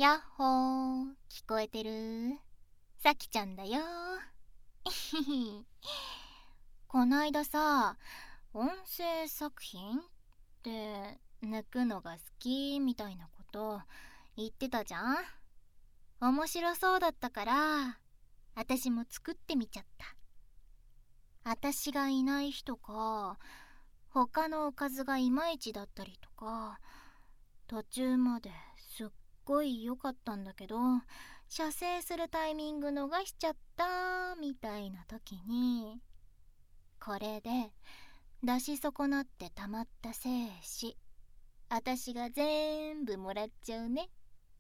やっほー、聞こえてる？さきちゃんだよこないださ、音声作品って抜くのが好きみたいなこと言ってたじゃん。面白そうだったから私も作ってみちゃった。私がいない日とか、他のおかずがいまいちだったりとか、途中まですっごい良かったんだけど射精するタイミング逃しちゃったみたいな時に、これで出し損なってたまった精子、私が全部もらっちゃうね。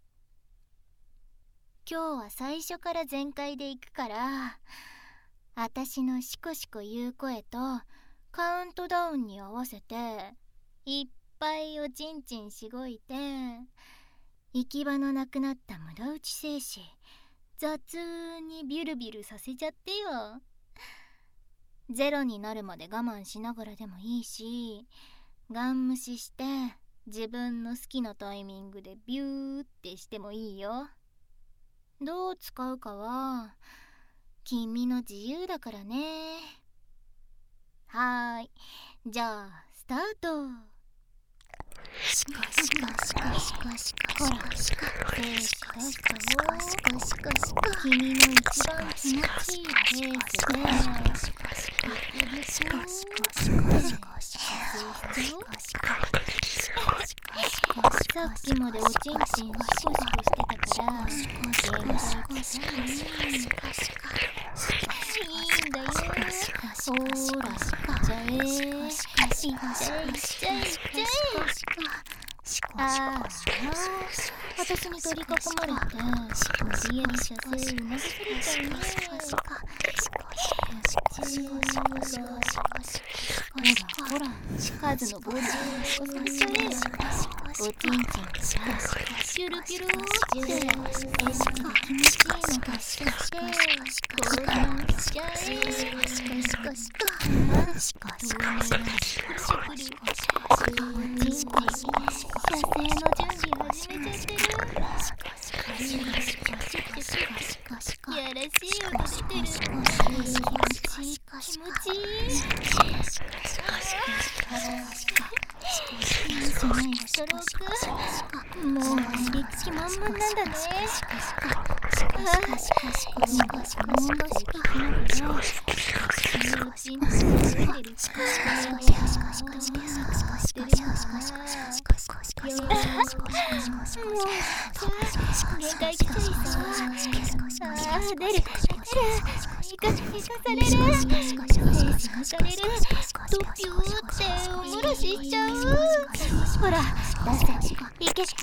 今日は最初から全開でいくから、私のシコシコ言う声とカウントダウンに合わせていっぱいおちんちんしごいて、行き場のなくなった無駄打ち精子雑にビュルビュルさせちゃってよ。ゼロになるまで我慢しながらでもいいし、ガン無視して自分の好きなタイミングでビューってしてもいいよ。どう使うかは君の自由だからね。はーい、じゃあスタート。シコシコシコシコシコ、ほらシコ精子出したよ。シコシコシコ、君の一番気持ちいいペースでシコシコシコシコシコシコシコシコ、さっきまでおちんちんシコシコしてたから限界来たね。いいんだよ、ほーらいっちゃえ、いっちゃえいっちゃえいっちゃえ。ああ、私に取り囲まれて無理やり射精促されちゃうね。ほら数の棒でおさせちゃえ。おちんちんピュルピュルって気持ちいいの発射して興奮しちゃえ。透明なプルプルおちんちん射精の準備始めちゃってる。やらしい音出てる。気持ちいい。いいじゃないストローク、もうやる気満々なんだね。限界来ちゃいそう。出る生かされる、ドピューってお漏らししちゃう。ほら出せ、いけ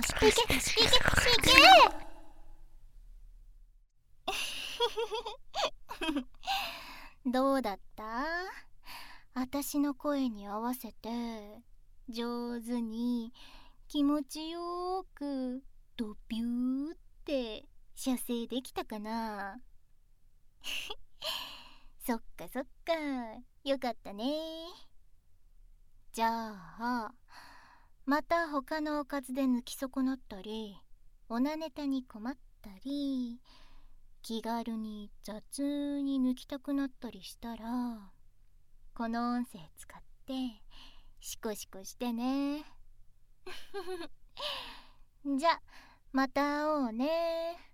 どうだった？私の声に合わせて上手に気持ちよくドピューって射精できたかな？そっかよかったね。じゃあまた他のおかずで抜き損なったり、オナネタに困ったり、気軽に雑に抜きたくなったりしたら、この音声使ってシコシコしてね。じゃまた会おうね。